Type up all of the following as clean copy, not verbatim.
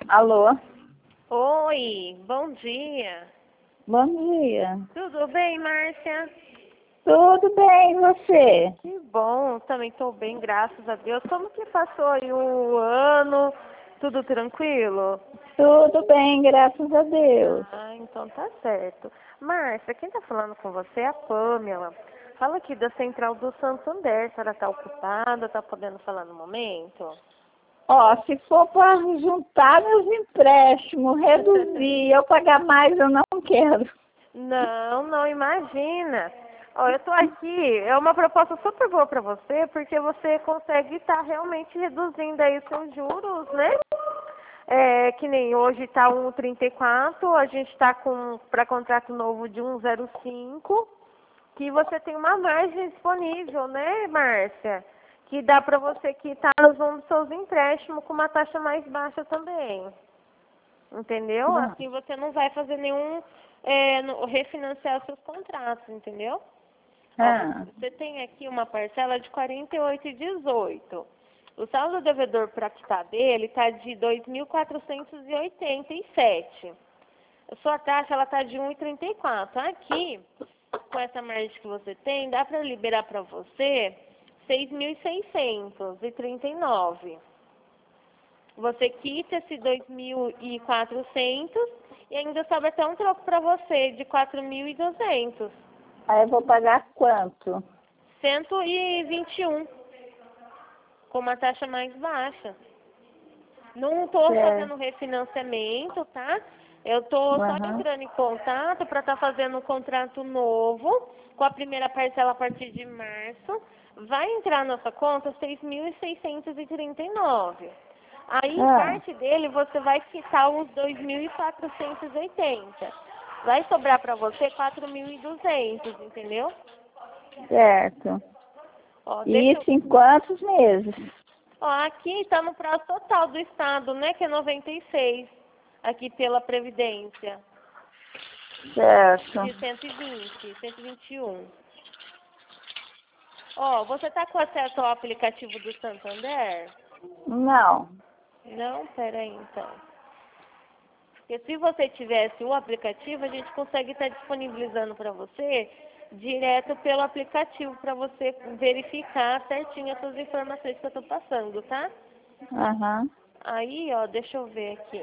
Alô? Oi, bom dia. Bom dia. Tudo bem, Márcia? Tudo bem, e você? Que bom, também estou bem, graças a Deus. Como que passou aí o ano? Tudo tranquilo? Tudo bem, graças a Deus. Ah, então tá certo. Márcia, quem tá falando com você é a Pamela. Fala aqui da Central do Santander. A senhora tá ocupada, tá podendo falar no momento? Ó, se for para juntar meus empréstimos, reduzir, eu pagar mais, eu não quero. Não, imagina. Ó, eu tô aqui, é uma proposta super boa para você, porque você consegue estar realmente reduzindo aí os seus juros, né? Que nem hoje está 1,34, a gente está com para contrato novo de 1,05, que você tem uma margem disponível, né, Márcia? Que dá para você quitar usando seus empréstimos com uma taxa mais baixa também. Entendeu? Não. Assim você não vai fazer nenhum refinanciar seus contratos, entendeu? Ó, Ah, você tem aqui uma parcela de 48,18. O saldo devedor para quitar dele está de 2.487. A sua taxa ela está de 1,34. Aqui, com essa margem que você tem, dá para liberar para você 6.639. Você quita esse 2.400 e ainda sobra até um troco para você de 4.200. aí eu vou pagar quanto? 121, com uma taxa mais baixa. Não estou É. fazendo refinanciamento, tá? Eu estou só Aham. entrando em contato para estar fazendo um contrato novo com a primeira parcela a partir de março. Vai entrar na sua conta 6.639. Aí, Ah, parte dele, você vai quitar uns 2.480. Vai sobrar para você 4.200, entendeu? certo. Ó, E deixa eu... isso em quantos meses? Ó, aqui está no prazo total do Estado, né? Que é 96, aqui pela Previdência. Certo. De 120, 121. Ó, você tá com acesso ao aplicativo do Santander? Não. Não? Pera aí, então. Porque se você tivesse o aplicativo, a gente consegue estar disponibilizando para você direto pelo aplicativo para você verificar certinho essas informações que eu estou passando, tá? Aham. Aí, ó, deixa eu ver aqui.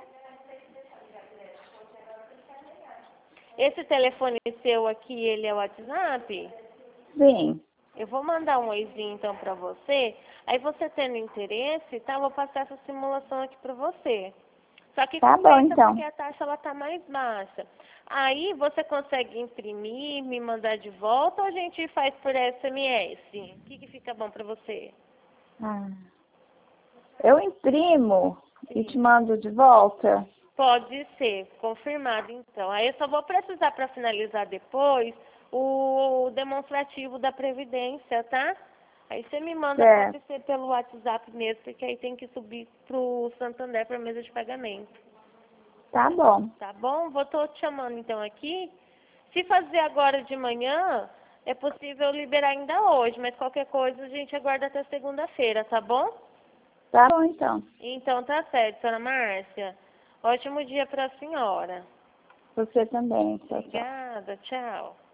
Esse telefone seu aqui, ele é o WhatsApp? Sim. Eu vou mandar um oizinho então para você. Aí você tendo interesse, tá? Eu vou passar essa simulação aqui para você. Só que Tá bom, compensa porque então. a taxa ela tá mais baixa. Aí você consegue imprimir, me mandar de volta ou a gente faz por SMS? O que fica bom para você? Ah. Eu imprimo e te Sim. mando de volta? Pode ser, confirmado então. Aí eu só vou precisar para finalizar depois o demonstrativo da Previdência, tá? Aí você me manda, pode Certo. ser pelo WhatsApp mesmo, porque aí tem que subir pro Santander para mesa de pagamento. Tá bom. Tá bom? Tô te chamando então aqui. Se fazer agora de manhã, é possível liberar ainda hoje, mas qualquer coisa a gente aguarda até segunda-feira, tá bom? Tá bom, então. Então tá certo, senhora Márcia. Ótimo dia para a senhora. Você também. Tchau, tchau. Obrigada, tchau.